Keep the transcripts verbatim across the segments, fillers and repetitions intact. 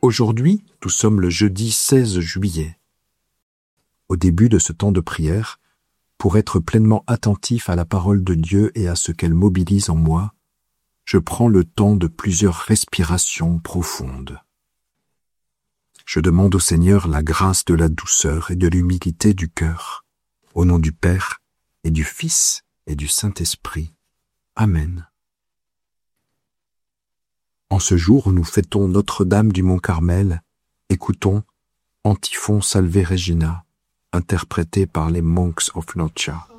Aujourd'hui, nous sommes le jeudi seize juillet. Au début de ce temps de prière, pour être pleinement attentif à la parole de Dieu et à ce qu'elle mobilise en moi, je prends le temps de plusieurs respirations profondes. Je demande au Seigneur la grâce de la douceur et de l'humilité du cœur, au nom du Père et du Fils et du Saint-Esprit. Amen. En ce jour où nous fêtons Notre-Dame du Mont-Carmel, écoutons Antiphon Salve Regina, interprété par les Monks of Noccia.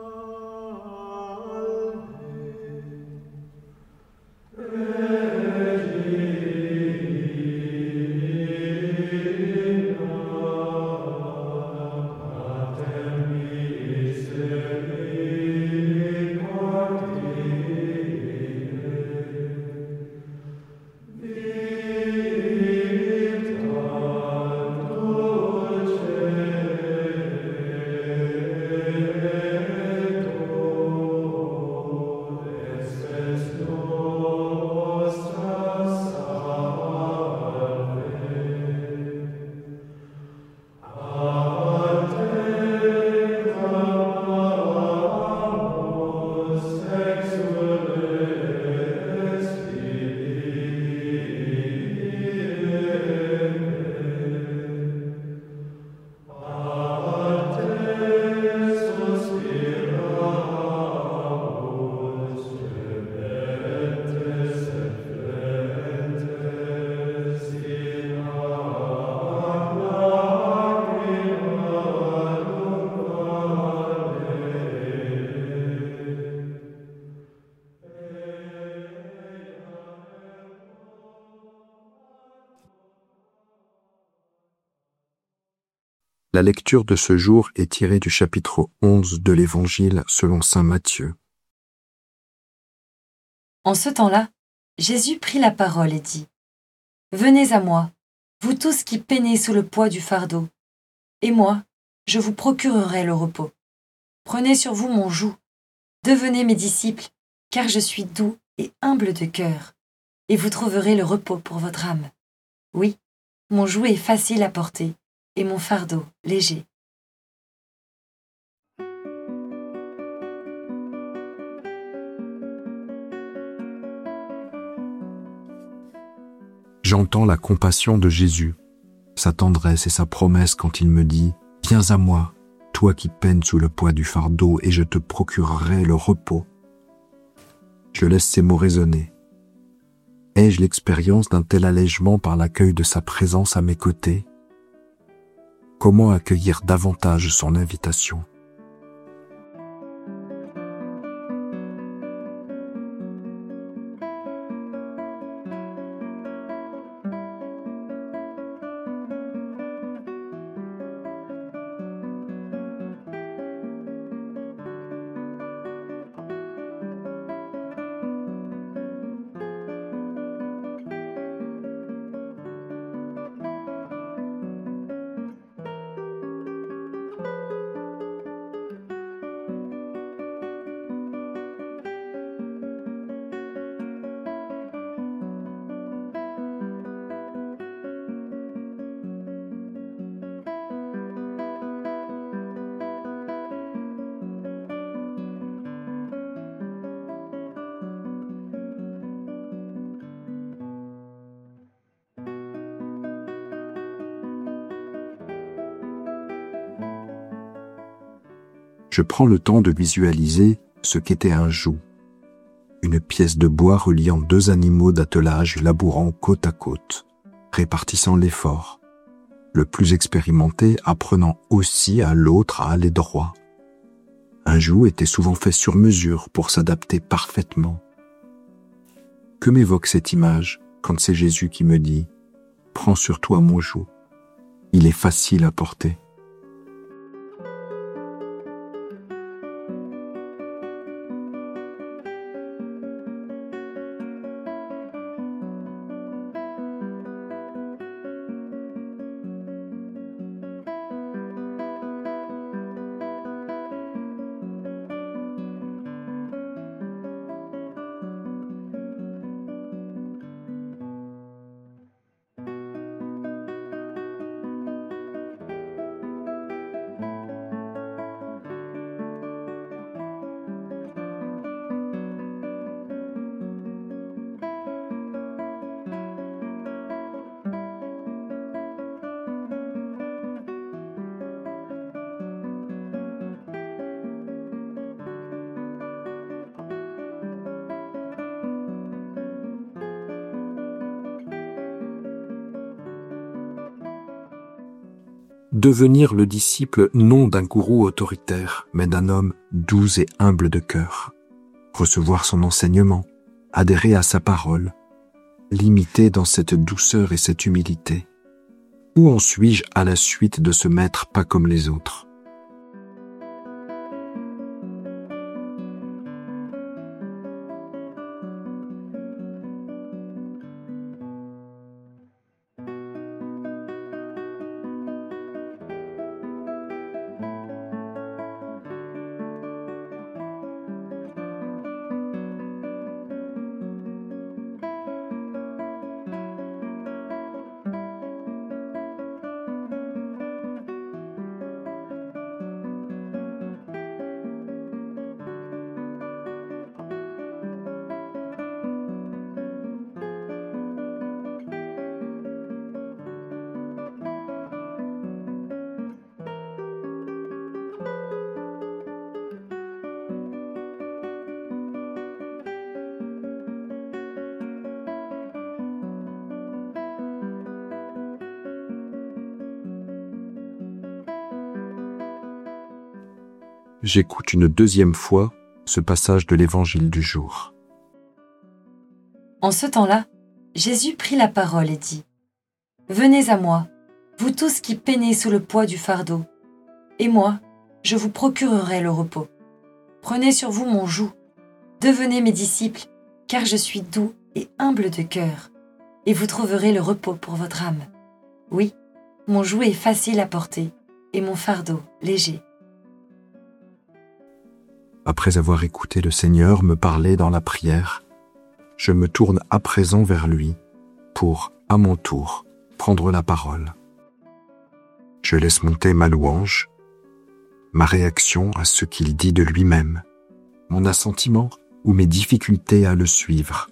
La lecture de ce jour est tirée du chapitre onze de l'Évangile selon saint Matthieu. En ce temps-là, Jésus prit la parole et dit : « Venez à moi, vous tous qui peinez sous le poids du fardeau, et moi, je vous procurerai le repos. Prenez sur vous mon joug, devenez mes disciples, car je suis doux et humble de cœur, et vous trouverez le repos pour votre âme. Oui, mon joug est facile à porter, et mon fardeau léger. » J'entends la compassion de Jésus, sa tendresse et sa promesse quand il me dit « Viens à moi, toi qui peines sous le poids du fardeau, et je te procurerai le repos. » Je laisse ces mots résonner. Ai-je l'expérience d'un tel allègement par l'accueil de sa présence à mes côtés ? Comment accueillir davantage son invitation ? Je prends le temps de visualiser ce qu'était un joug, une pièce de bois reliant deux animaux d'attelage labourant côte à côte, répartissant l'effort, le plus expérimenté apprenant aussi à l'autre à aller droit. Un joug était souvent fait sur mesure pour s'adapter parfaitement. Que m'évoque cette image quand c'est Jésus qui me dit « Prends sur toi mon joug, il est facile à porter ». devenir le disciple non d'un gourou autoritaire, mais d'un homme doux et humble de cœur, recevoir son enseignement, adhérer à sa parole, l'imiter dans cette douceur et cette humilité. Où en suis-je à la suite de ce maître pas comme les autres ? J'écoute une deuxième fois ce passage de l'Évangile du jour. En ce temps-là, Jésus prit la parole et dit : « Venez à moi, vous tous qui peinez sous le poids du fardeau, et moi, je vous procurerai le repos. Prenez sur vous mon joug, devenez mes disciples, car je suis doux et humble de cœur, et vous trouverez le repos pour votre âme. Oui, mon joug est facile à porter, et mon fardeau léger. » Après avoir écouté le Seigneur me parler dans la prière, je me tourne à présent vers lui pour, à mon tour, prendre la parole. Je laisse monter ma louange, ma réaction à ce qu'il dit de lui-même, mon assentiment ou mes difficultés à le suivre.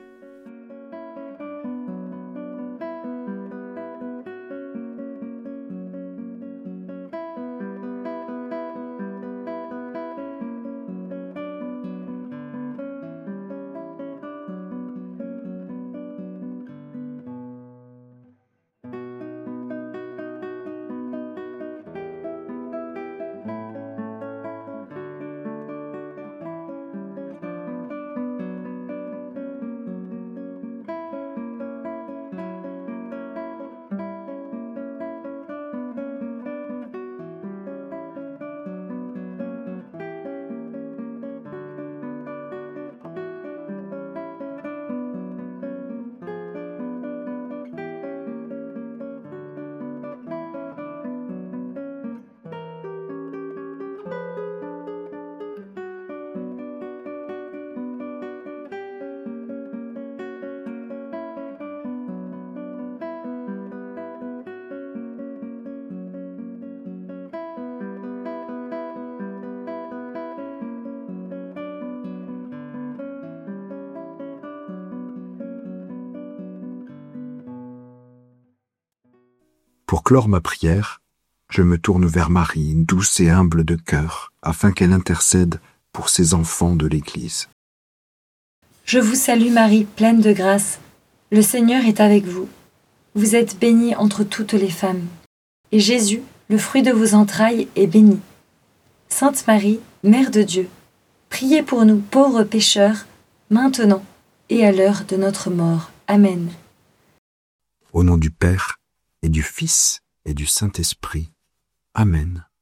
Pour clore ma prière, je me tourne vers Marie, douce et humble de cœur, afin qu'elle intercède pour ses enfants de l'Église. Je vous salue Marie, pleine de grâce. Le Seigneur est avec vous. Vous êtes bénie entre toutes les femmes. Et Jésus, le fruit de vos entrailles, est béni. Sainte Marie, Mère de Dieu, priez pour nous pauvres pécheurs, maintenant et à l'heure de notre mort. Amen. Au nom du Père, et du Fils, et du Saint-Esprit. Amen.